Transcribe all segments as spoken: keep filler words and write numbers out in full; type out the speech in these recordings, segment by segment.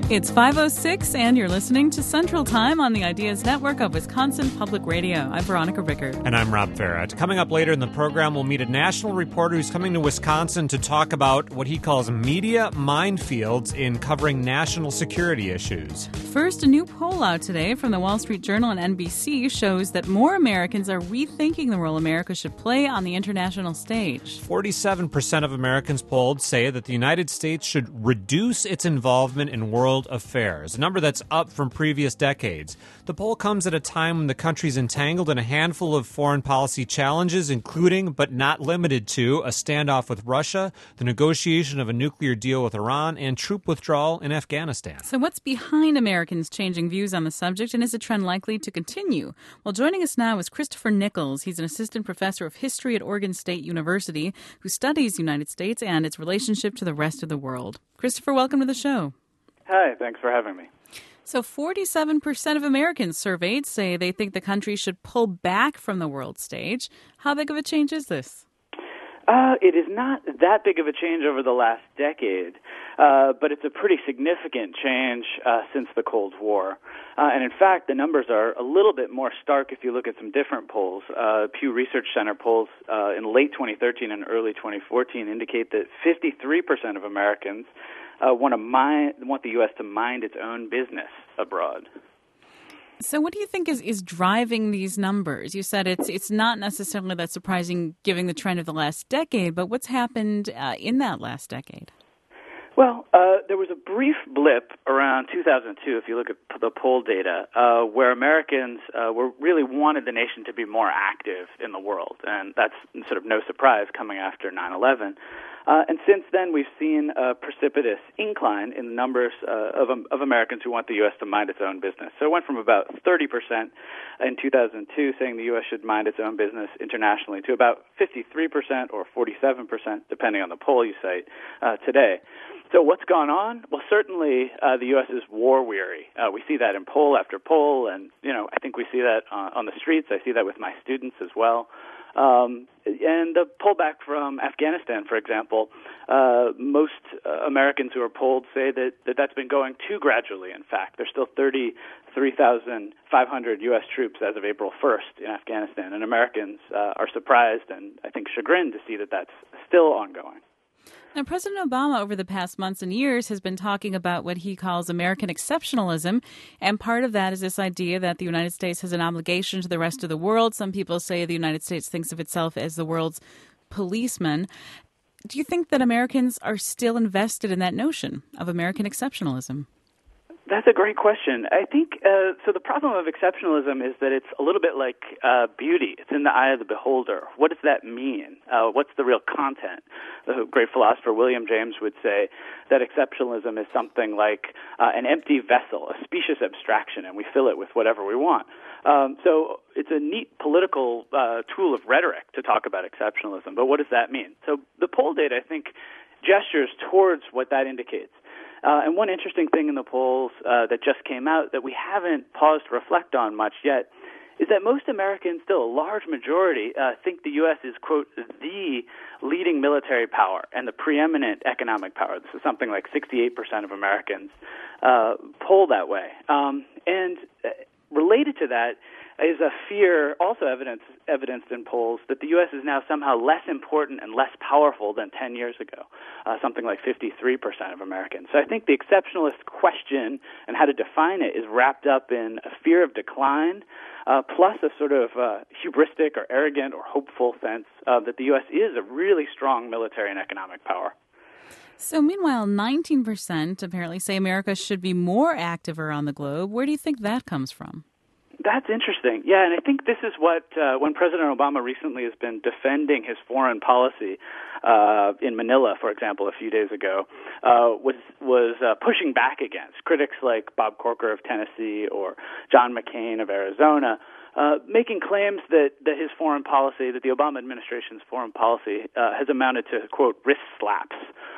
It's five oh six, and you're listening to Central Time on the Ideas Network of Wisconsin Public Radio. I'm Veronica Rickert. And I'm Rob Farrett. Coming up later in the program, we'll meet a national reporter who's coming to Wisconsin to talk about what he calls media minefields in covering national security issues. First, a new poll out today from the Wall Street Journal and N B C shows that more Americans are rethinking the role America should play on the international stage. forty-seven percent of Americans polled say that the United States should reduce its involvement in world affairs, a number that's up from previous decades. The poll comes at a time when the country's entangled in a handful of foreign policy challenges, including, but not limited to, a standoff with Russia, the negotiation of a nuclear deal with Iran, and troop withdrawal in Afghanistan. So what's behind Americans changing views on the subject, and is the trend likely to continue? Well, joining us now is Christopher Nichols. He's an assistant professor of history at Oregon State University who studies the United States and its relationship to the rest of the world. Christopher, welcome to the show. Hi, thanks for having me. So forty-seven percent of Americans surveyed say they think the country should pull back from the world stage. How big of a change is this? Uh, it is not that big of a change over the last decade, uh, but it's a pretty significant change uh, since the Cold War. Uh, and in fact, the numbers are a little bit more stark if you look at some different polls. Uh, Pew Research Center polls uh, in late twenty thirteen and early twenty fourteen indicate that fifty-three percent of Americans uh, want to mind, want the U S to mind its own business abroad. So what do you think is, is driving these numbers? You said it's it's not necessarily that surprising given the trend of the last decade, but what's happened uh, in that last decade? Well, uh, there was a brief blip around two thousand two, if you look at the poll data, uh, where Americans uh, were really wanted the nation to be more active in the world, and that's sort of no surprise coming after nine eleven. Uh, and since then, we've seen a precipitous incline in the numbers uh, of, um, of Americans who want the U S to mind its own business. So it went from about thirty percent in two thousand two saying the U S should mind its own business internationally to about fifty-three percent or forty-seven percent, depending on the poll you cite, uh, today. So what's gone on? Well, certainly uh, the U S is war-weary. Uh, we see that in poll after poll, and you know I think we see that on, on the streets. I see that with my students as well. Um, and the pullback from Afghanistan, for example, uh, most uh, Americans who are polled say that, that that's been going too gradually. In fact, there's still thirty-three thousand five hundred U S troops as of April first in Afghanistan, and Americans uh, are surprised and I think chagrined to see that that's still ongoing. Now, President Obama, over the past months and years, has been talking about what he calls American exceptionalism, and part of that is this idea that the United States has an obligation to the rest of the world. Some people say the United States thinks of itself as the world's policeman. Do you think that Americans are still invested in that notion of American exceptionalism? That's a great question. I think, uh, so the problem of exceptionalism is that it's a little bit like uh, beauty. It's in the eye of the beholder. What does that mean? Uh, what's the real content? The great philosopher William James would say that exceptionalism is something like uh, an empty vessel, a specious abstraction, and we fill it with whatever we want. Um, so it's a neat political uh, tool of rhetoric to talk about exceptionalism, but what does that mean? So the poll data, I think, gestures towards what that indicates. Uh, and one interesting thing in the polls uh, that just came out that we haven't paused to reflect on much yet is that most Americans, still a large majority, uh, think the U S is, quote, the leading military power and the preeminent economic power. This is something like sixty-eight percent of Americans uh, poll that way. Um, and uh, related to that is a fear, also evidence, evidenced in polls, that the U S is now somehow less important and less powerful than ten years ago, uh, something like fifty-three percent of Americans. So I think the exceptionalist question and how to define it is wrapped up in a fear of decline, uh, plus a sort of uh, hubristic or arrogant or hopeful sense uh, that the U S is a really strong military and economic power. So meanwhile, nineteen percent apparently say America should be more active around the globe. Where do you think that comes from? That's interesting. Yeah, and I think this is what, uh, when President Obama recently has been defending his foreign policy uh, in Manila, for example, a few days ago, uh, was was uh, pushing back against critics like Bob Corker of Tennessee or John McCain of Arizona, uh, making claims that, that his foreign policy, that the Obama administration's foreign policy uh, has amounted to, quote, wrist slaps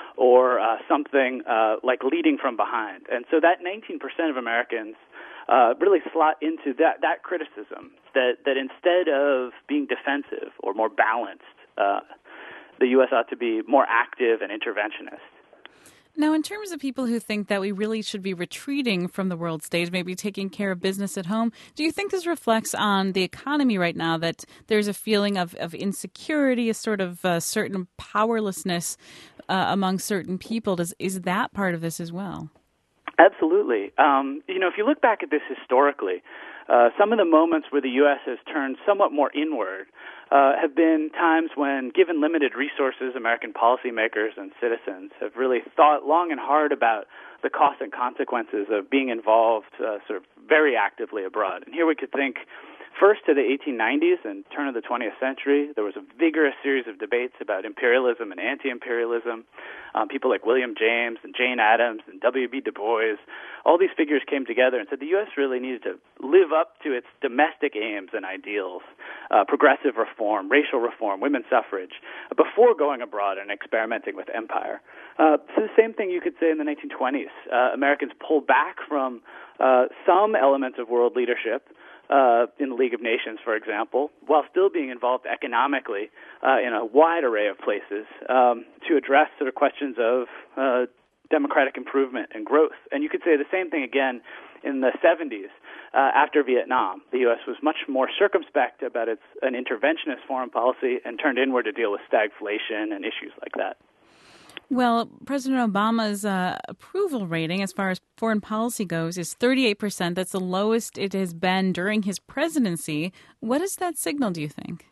or uh, something uh, like leading from behind. And so that nineteen percent of Americans Uh, really slot into that, that criticism, that, that instead of being defensive or more balanced, uh, the U S ought to be more active and interventionist. Now, in terms of people who think that we really should be retreating from the world stage, maybe taking care of business at home, do you think this reflects on the economy right now, that there's a feeling of, of insecurity, a sort of uh, certain powerlessness uh, among certain people? Does, is that part of this as well? Absolutely. Um, you know, if you look back at this historically, uh, some of the moments where the U S has turned somewhat more inward uh, have been times when, given limited resources, American policymakers and citizens have really thought long and hard about the costs and consequences of being involved uh, sort of very actively abroad. And here we could think first to the eighteen nineties and turn of the twentieth century. There was a vigorous series of debates about imperialism and anti-imperialism. Um, people like William James and Jane Addams and W B Du Bois, all these figures came together and said the U S really needed to live up to its domestic aims and ideals, uh, progressive reform, racial reform, women's suffrage, uh, before going abroad and experimenting with empire. Uh, so the same thing you could say in the nineteen twenties. Uh, Americans pulled back from uh, some elements of world leadership, Uh, in the League of Nations, for example, while still being involved economically uh, in a wide array of places um, to address sort of questions of uh, democratic improvement and growth. And you could say the same thing again in the seventies uh, after Vietnam. The U S was much more circumspect about its an interventionist foreign policy and turned inward to deal with stagflation and issues like that. Well, President Obama's uh, approval rating as far as foreign policy goes is thirty-eight percent. That's the lowest it has been during his presidency. What does that signal, do you think?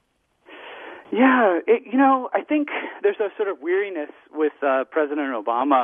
Yeah, it, you know, I think there's a sort of weariness with uh, President Obama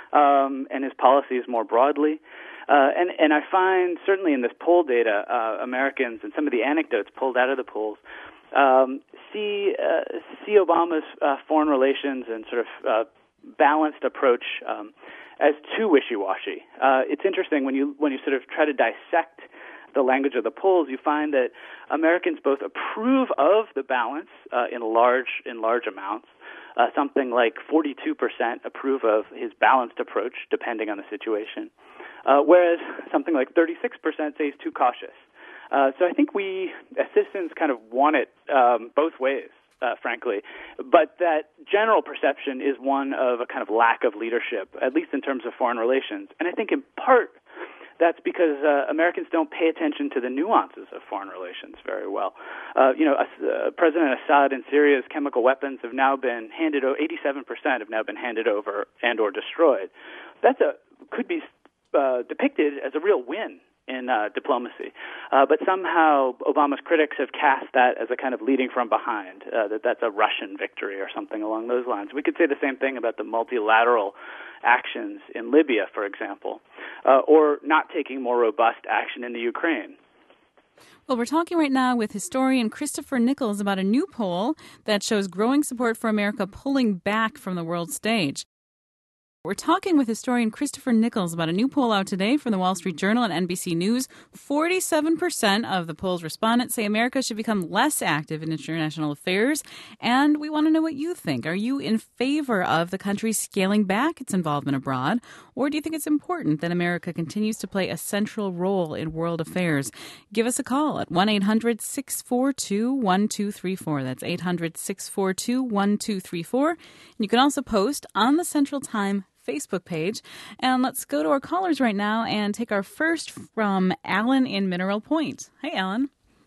um, and his policies more broadly. Uh, and, and I find, certainly in this poll data, uh, Americans and some of the anecdotes pulled out of the polls um, see, uh, see Obama's uh, foreign relations and sort of uh, balanced approach um, as too wishy-washy. Uh, it's interesting when you when you sort of try to dissect the language of the polls, you find that Americans both approve of the balance uh, in large in large amounts. Uh, something like forty-two percent approve of his balanced approach, depending on the situation, uh, whereas something like thirty-six percent say he's too cautious. Uh, so I think we, as citizens, kind of want it um, both ways. Uh, frankly, but that general perception is one of a kind of lack of leadership, at least in terms of foreign relations. And I think in part that's because uh, Americans don't pay attention to the nuances of foreign relations very well. Uh, you know, uh, President Assad and Syria's chemical weapons have now been handed over, eighty-seven percent have now been handed over and or destroyed. That's a, could be uh, depicted as a real win in uh, diplomacy. Uh, but somehow Obama's critics have cast that as a kind of leading from behind, uh, that that's a Russian victory or something along those lines. We could say the same thing about the multilateral actions in Libya, for example, uh, or not taking more robust action in the Ukraine. Well, we're talking right now with historian Christopher Nichols about a new poll that shows growing support for America pulling back from the world stage. We're talking with historian Christopher Nichols about a new poll out today from the Wall Street Journal and N B C News. forty-seven percent of the poll's respondents say America should become less active in international affairs. And we want to know what you think. Are you in favor of the country scaling back its involvement abroad? Or do you think it's important that America continues to play a central role in world affairs? Give us a call at one eight hundred six four two one two three four. That's eight hundred six four two one two three four. And you can also post on the Central Time Facebook page. And let's go to our callers right now and take our first from Alan in Mineral Point. Hi, Alan.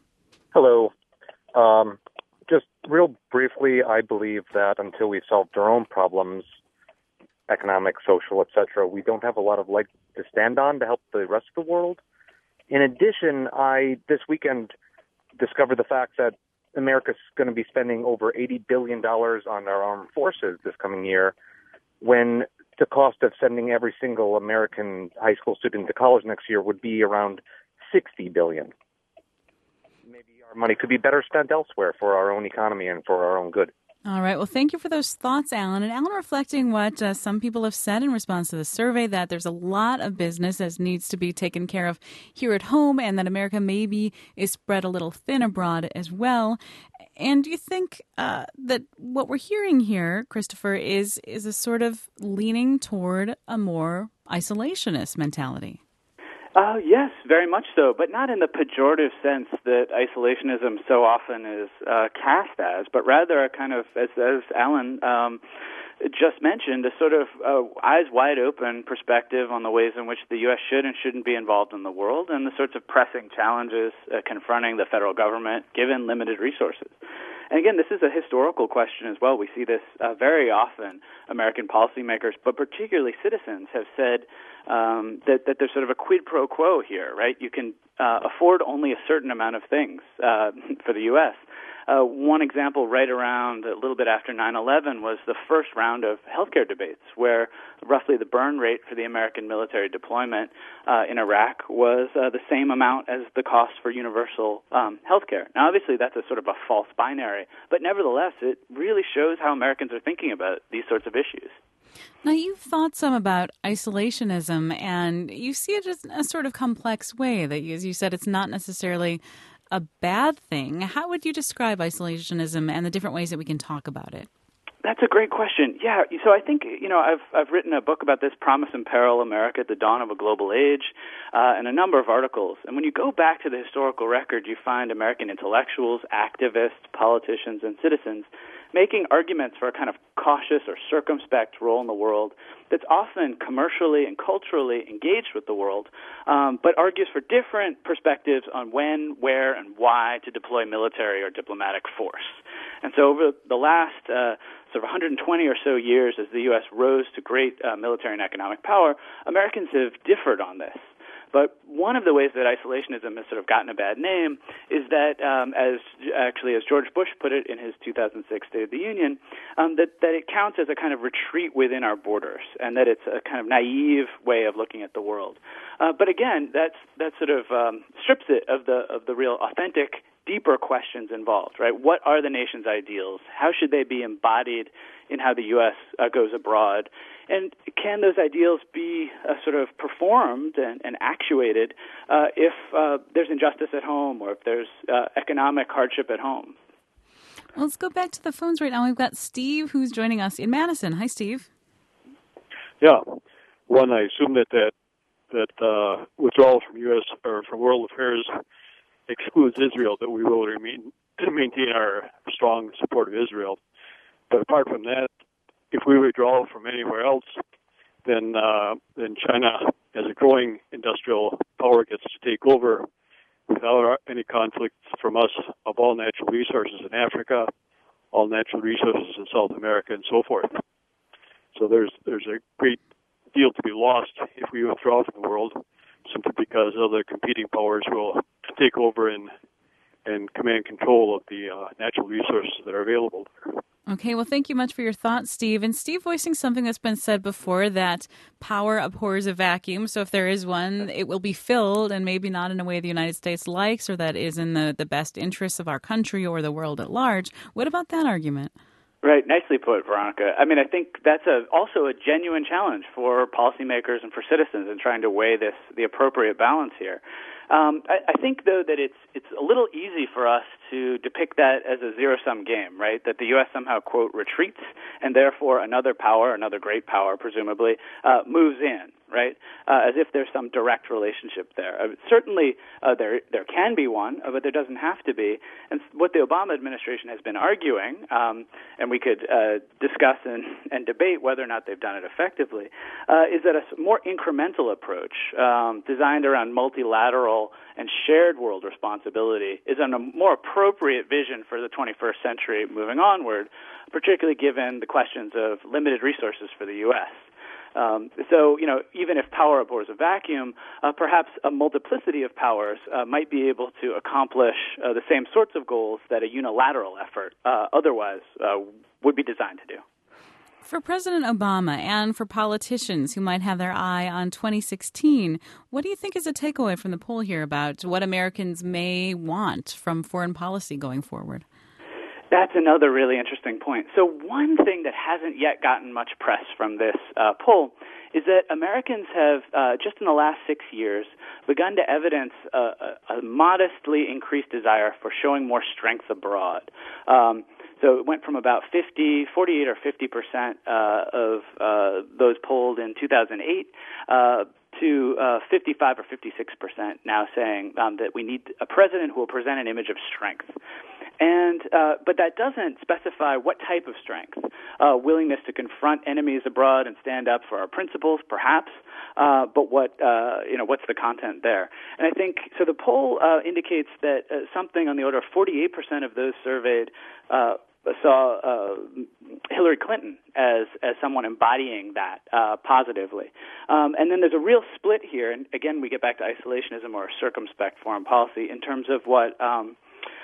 Hello. Um, just real briefly, I believe that until we've solved our own problems, economic, social, et cetera, we don't have a lot of leg to stand on to help the rest of the world. In addition, I this weekend discovered the fact that America's going to be spending over eighty billion dollars on our armed forces this coming year, when the cost of sending every single American high school student to college next year would be around sixty billion dollars. Maybe our money could be better spent elsewhere for our own economy and for our own good. All right. Well, thank you for those thoughts, Alan. And Alan, reflecting what uh, some people have said in response to the survey, that there's a lot of business that needs to be taken care of here at home, and that America maybe is spread a little thin abroad as well. And do you think uh, that what we're hearing here, Christopher, is is a sort of leaning toward a more isolationist mentality? Uh, yes, very much so, but not in the pejorative sense that isolationism so often is uh, cast as, but rather a kind of, as, as Alan um, just mentioned, a sort of uh, eyes wide open perspective on the ways in which the U S should and shouldn't be involved in the world and the sorts of pressing challenges uh, confronting the federal government given limited resources. And again, this is a historical question as well. We see this uh, very often. American policymakers, but particularly citizens, have said um, that, that there's sort of a quid pro quo here, right? You can uh, afford only a certain amount of things uh, for the U S Uh, one example right around a little bit after nine eleven was the first round of healthcare debates, where roughly the burn rate for the American military deployment uh, in Iraq was uh, the same amount as the cost for universal um, healthcare. Now, obviously, that's a sort of a false binary, but nevertheless, it really shows how Americans are thinking about these sorts of issues. Now, you've thought some about isolationism, and you see it as a sort of complex way that, as you said, it's not necessarily a bad thing. How would you describe isolationism and the different ways that we can talk about it? That's a great question. Yeah, so I think, you know, I've I've written a book about this, Promise and Peril, America at the Dawn of a Global Age, uh, and a number of articles. And when you go back to the historical record, you find American intellectuals, activists, politicians, and citizens making arguments for a kind of cautious or circumspect role in the world that's often commercially and culturally engaged with the world, um, but argues for different perspectives on when, where, and why to deploy military or diplomatic force. And so over the last uh, sort of one hundred twenty or so years, as the U S rose to great uh, military and economic power, Americans have differed on this. But one of the ways that isolationism has sort of gotten a bad name is that, um, as actually as George Bush put it in his two thousand six State of the Union, um, that, that it counts as a kind of retreat within our borders, and that it's a kind of naive way of looking at the world. Uh, but again, that's that sort of um, strips it of the of the real authentic, deeper questions involved, right? What are the nation's ideals? How should they be embodied in how the U S uh, goes abroad? And can those ideals be uh, sort of performed and, and actuated uh, if uh, there's injustice at home or if there's uh, economic hardship at home? Well, let's go back to the phones right now. We've got Steve who's joining us in Madison. Hi, Steve. Yeah. One, I assume that that, that uh, withdrawal from U S or from world affairs excludes Israel, that we will remain, maintain our strong support of Israel. But apart from that, if we withdraw from anywhere else, then uh, then China, as a growing industrial power, gets to take over without any conflicts from us of all natural resources in Africa, all natural resources in South America, and so forth. So there's there's a great deal to be lost if we withdraw from the world, simply because other competing powers will take over and and command control of the uh, natural resources that are available there. Okay, well, thank you much for your thoughts, Steve. And Steve voicing something that's been said before, that power abhors a vacuum. So if there is one, it will be filled, and maybe not in a way the United States likes or that is in the, the best interests of our country or the world at large. What about that argument? Right, nicely put, Veronica. I mean, I think that's a, also a genuine challenge for policymakers and for citizens in trying to weigh this, the appropriate balance here. Um, I, I think, though, that it's it's a little easy for us to depict that as a zero-sum game, right? That the U S somehow, quote, retreats, and therefore another power, another great power, presumably, uh, moves in, right? Uh, as if there's some direct relationship there. Uh, certainly, uh, there there can be one, uh, but there doesn't have to be. And what the Obama administration has been arguing, um, and we could uh, discuss and, and debate whether or not they've done it effectively, uh, is that a more incremental approach um, designed around multilateral and shared world responsibility is a more appropriate vision for the twenty-first century moving onward, particularly given the questions of limited resources for the U S. Um, so, you know, even if power abhors a vacuum, uh, perhaps a multiplicity of powers uh, might be able to accomplish uh, the same sorts of goals that a unilateral effort uh, otherwise uh, would be designed to do. For President Obama and for politicians who might have their eye on twenty sixteen, what do you think is a takeaway from the poll here about what Americans may want from foreign policy going forward? That's another really interesting point. So one thing that hasn't yet gotten much press from this uh, poll is that Americans have, uh, just in the last six years, begun to evidence a, a, a modestly increased desire for showing more strength abroad. Um, So it went from about fifty, forty-eight or fifty percent uh, of uh, those polled in two thousand eight uh, to uh, fifty-five or fifty-six percent now saying um, that we need a president who will present an image of strength. And uh, but that doesn't specify what type of strength. Uh, willingness to confront enemies abroad and stand up for our principles, perhaps. Uh, but what uh, you know, what's the content there? And I think so. The poll uh, indicates that uh, something on the order of forty-eight percent of those surveyed uh, saw uh, Hillary Clinton as as someone embodying that uh, positively. Um, and then there's a real split here. And again, we get back to isolationism or circumspect foreign policy in terms of what. Um,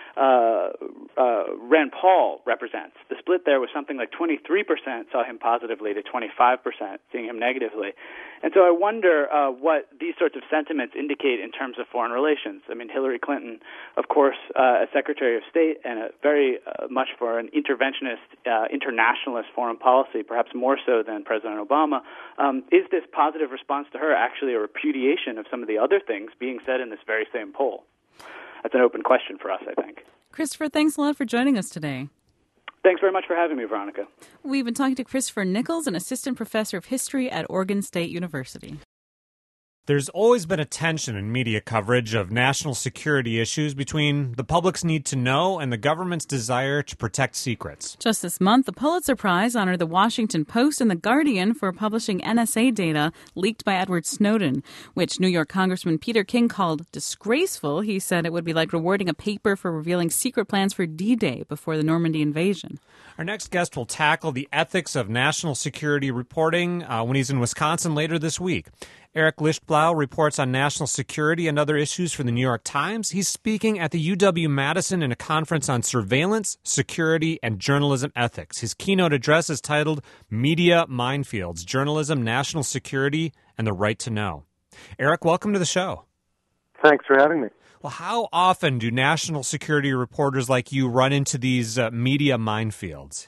Uh, uh, Rand Paul represents. The split there was something like twenty-three percent saw him positively to twenty-five percent seeing him negatively. And so I wonder uh, what these sorts of sentiments indicate in terms of foreign relations. I mean, Hillary Clinton, of course, uh, as Secretary of State, and a very uh, much for an interventionist, uh, internationalist foreign policy, perhaps more so than President Obama. Um, is this positive response to her actually a repudiation of some of the other things being said in this very same poll? That's an open question for us, I think. Christopher, thanks a lot for joining us today. Thanks very much for having me, Veronica. We've been talking to Christopher Nichols, an assistant professor of history at Oregon State University. There's always been a tension in media coverage of national security issues between the public's need to know and the government's desire to protect secrets. Just this month, the Pulitzer Prize honored the Washington Post and the Guardian for publishing N S A data leaked by Edward Snowden, which New York Congressman Peter King called disgraceful. He said it would be like rewarding a paper for revealing secret plans for D-Day before the Normandy invasion. Our next guest will tackle the ethics of national security reporting uh, when he's in Wisconsin later this week. Eric Lichtblau reports on national security and other issues for the New York Times. He's speaking at the U W-Madison in a conference on surveillance, security, and journalism ethics. His keynote address is titled Media Minefields, Journalism, National Security, and the Right to Know. Eric, welcome to the show. Thanks for having me. Well, how often do national security reporters like you run into these uh, media minefields?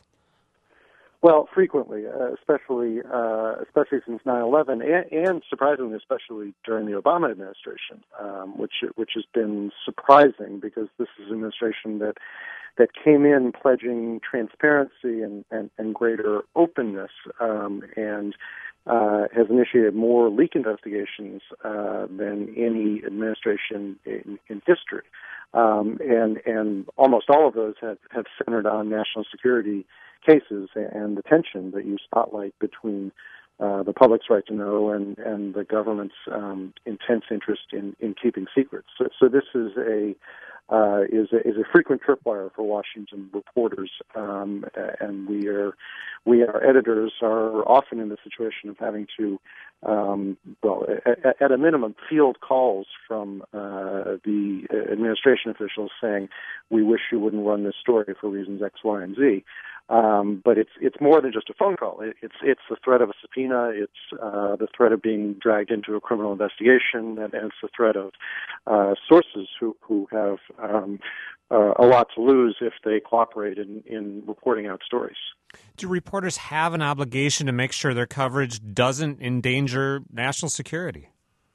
Well, frequently, uh, especially uh, especially since nine eleven, and, and surprisingly, especially during the Obama administration, um, which which has been surprising because this is an administration that that came in pledging transparency and, and, and greater openness, um, and uh, has initiated more leak investigations uh, than any administration in, in history, um, and and almost all of those have, have centered on national security cases and the tension that you spotlight between uh, the public's right to know and, and the government's um, intense interest in, in keeping secrets. So, so this is a uh, is a, is a frequent tripwire for Washington reporters, um, and we are we our editors are often in the situation of having to, um, well, at, at a minimum, field calls from uh, the administration officials saying, "We wish you wouldn't run this story for reasons X, Y, and Z." Um, but it's it's more than just a phone call. It, it's it's the threat of a subpoena. It's uh, the threat of being dragged into a criminal investigation, and, and it's the threat of uh, sources who who have um, uh, a lot to lose if they cooperate in, in reporting out stories. Do reporters have an obligation to make sure their coverage doesn't endanger national security?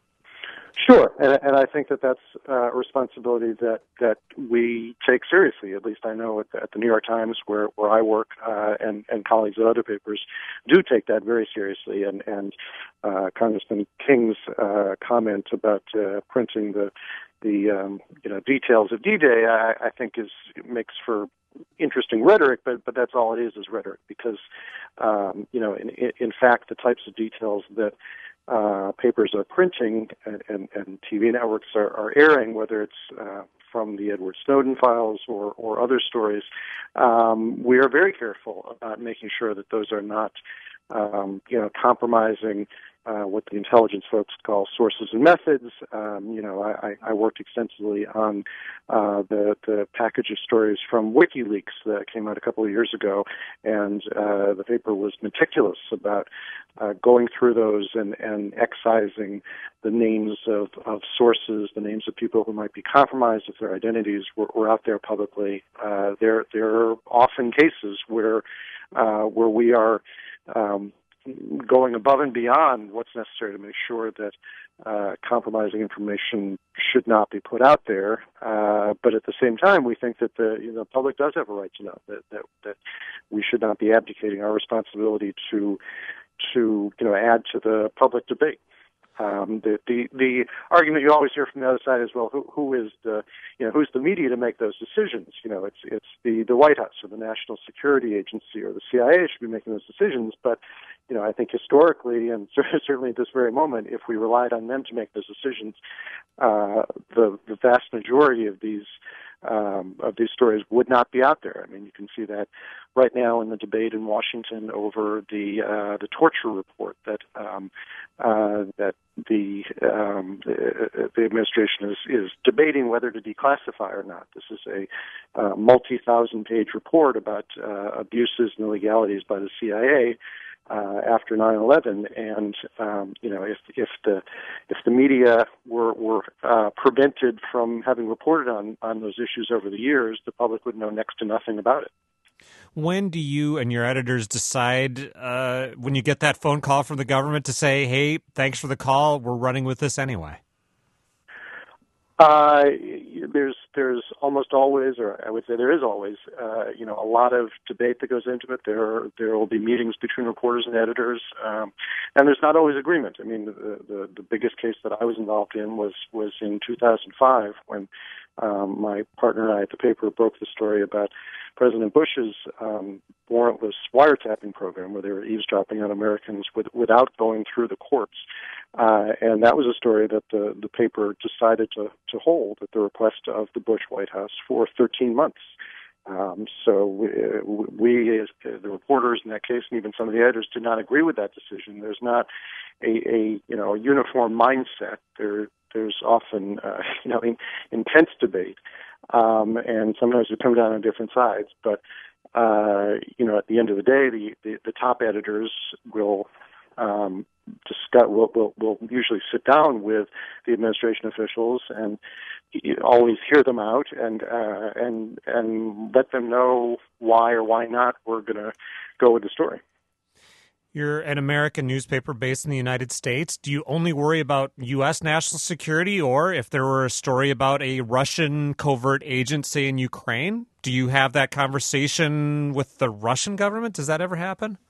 Sure, and, and I think that that's uh, a responsibility that, that we take seriously. At least I know at the, at the New York Times, where, where I work, uh, and, and colleagues at other papers do take that very seriously. And, and uh, Congressman King's uh, comment about uh, printing the the um, you know details of D-Day, I, I think is makes for interesting rhetoric, but but that's all it is is rhetoric. Because um, you know, in, in fact, the types of details that Uh, papers are printing and, and, and T V networks are, are airing, whether it's uh, from the Edward Snowden files or, or other stories, um, we are very careful about making sure that those are not, um, you know, compromising uh, what the intelligence folks call sources and methods. Um, you know, I, I worked extensively on uh, the, the package of stories from WikiLeaks that came out a couple of years ago, and uh, the paper was meticulous about uh, going through those and, and excising the names of, of sources, the names of people who might be compromised if their identities were, were out there publicly. Uh, there, there are often cases where uh, where we are um, going above and beyond what's necessary to make sure that uh, compromising information should not be put out there. Uh, but at the same time, we think that the you know, public does have a right to know, that, that that we should not be abdicating our responsibility to to you know add to the public debate. Um, the, the the argument you always hear from the other side is, well, who, who is the you know who's the media to make those decisions? You know, it's it's the the White House or the National Security Agency or the C I A should be making those decisions. But you know, I think historically and certainly at this very moment, if we relied on them to make those decisions, uh, the the vast majority of these um, of these stories would not be out there. I mean, you can see that right now in the debate in Washington over the uh, the torture report that um, uh, that the, um, the the administration is is debating whether to declassify or not. This is a uh, multi-thousand page report about uh, abuses and illegalities by the C I A. Uh, after nine eleven, and um, you know, if if the if the media were were uh, prevented from having reported on on those issues over the years, the public would know next to nothing about it. When do you and your editors decide uh, when you get that phone call from the government to say, "Hey, thanks for the call. We're running with this anyway"? Uh, there's there's almost always, or I would say there is always, uh, you know, a lot of debate that goes into it. There there will be meetings between reporters and editors, um, and there's not always agreement. I mean, the, the the biggest case that I was involved in was was in two thousand five when um, my partner and I at the paper broke the story about President Bush's um, warrantless wiretapping program, where they were eavesdropping on Americans with, without going through the courts. Uh, and that was a story that the, the paper decided to, to hold at the request of the Bush White House for thirteen months. Um, so we, we, as the reporters in that case, and even some of the editors, did not agree with that decision. There's not a, a you know a uniform mindset. There, there's often uh, you know in, intense debate, um, and sometimes we come down on different sides. But uh, you know, at the end of the day, the, the, the top editors will. Um, discuss, we'll, we'll, we'll usually sit down with the administration officials and always hear them out and uh, and and let them know why or why not we're going to go with the story. You're an American newspaper based in the United States. Do you only worry about U S national security, or if there were a story about a Russian covert agent, say, in Ukraine, do you have that conversation with the Russian government? Does that ever happen?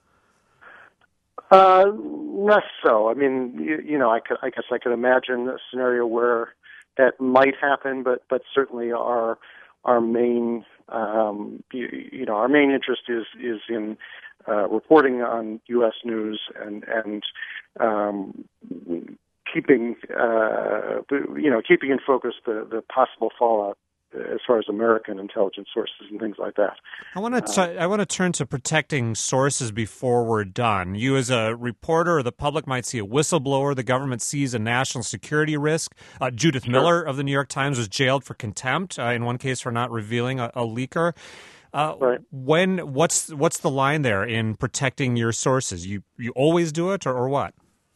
Uh, less so. I mean, you, you know, I, could, I guess I could imagine a scenario where that might happen, but but certainly our our main um, you, you know our main interest is is in uh, reporting on U S news and and um, keeping uh, you know keeping in focus the, the possible fallout as far as American intelligence sources and things like that. I want to t- I want to turn to protecting sources before we're done. You as a reporter or the public might see a whistleblower. The government sees a national security risk. Uh, Judith sure. Miller of the New York Times was jailed for contempt, uh, in one case for not revealing a, a leaker. Uh, right. When what's what's the line there in protecting your sources? You you always do it, or, or what?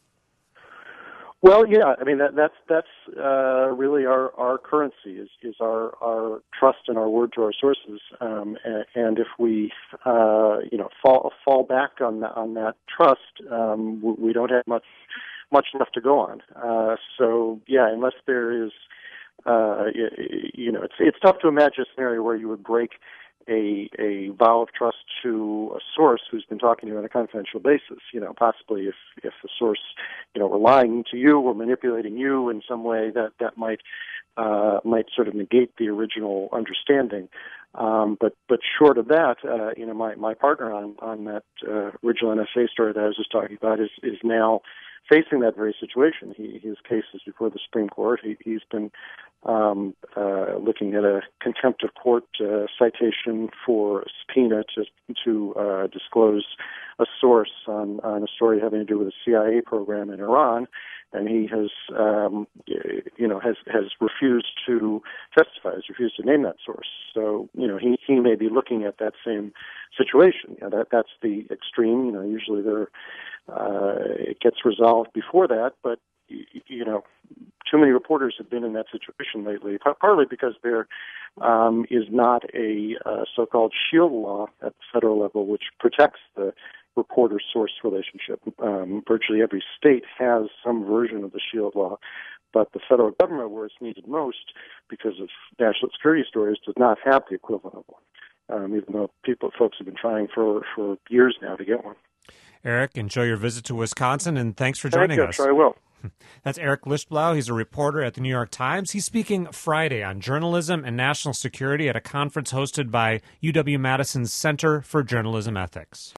Well, yeah, I mean that, that's that's uh, really our, our currency is, is our, our trust and our word to our sources, um, and, and if we uh, you know fall fall back on the, on that trust, um, we don't have much much left to go on. Uh, so yeah, unless there is uh, you know it's it's tough to imagine a scenario where you would break a a vow of trust to a source who's been talking to you on a confidential basis. You know, possibly if if the source, you know, were lying to you or manipulating you in some way, that that might uh, might sort of negate the original understanding. Um, but but short of that, uh, you know, my my partner on on that uh, original N S A story that I was just talking about is is now facing that very situation. He, his case is before the Supreme Court. He, he's been um, uh, looking at a contempt of court uh, citation for a subpoena to to uh, disclose a source on, on a story having to do with a C I A program in Iran, and he has, um, you know, has has refused to testify, has refused to name that source. So, you know, he, he may be looking at that same situation. You know, that that's the extreme. You know, usually there uh, it gets resolved before that, but you know, too many reporters have been in that situation lately, partly because there um, is not a uh, so-called shield law at the federal level which protects the reporter-source relationship. Um, virtually every state has some version of the shield law, but the federal government, where it's needed most because of national security stories, does not have the equivalent of one, um, even though people, folks have been trying for, for years now to get one. Eric, enjoy your visit to Wisconsin, and thanks for joining Thank you. us. Sure I will. That's Eric Lichtblau. He's a reporter at the New York Times. He's speaking Friday on journalism and national security at a conference hosted by U W Madison's Center for Journalism Ethics.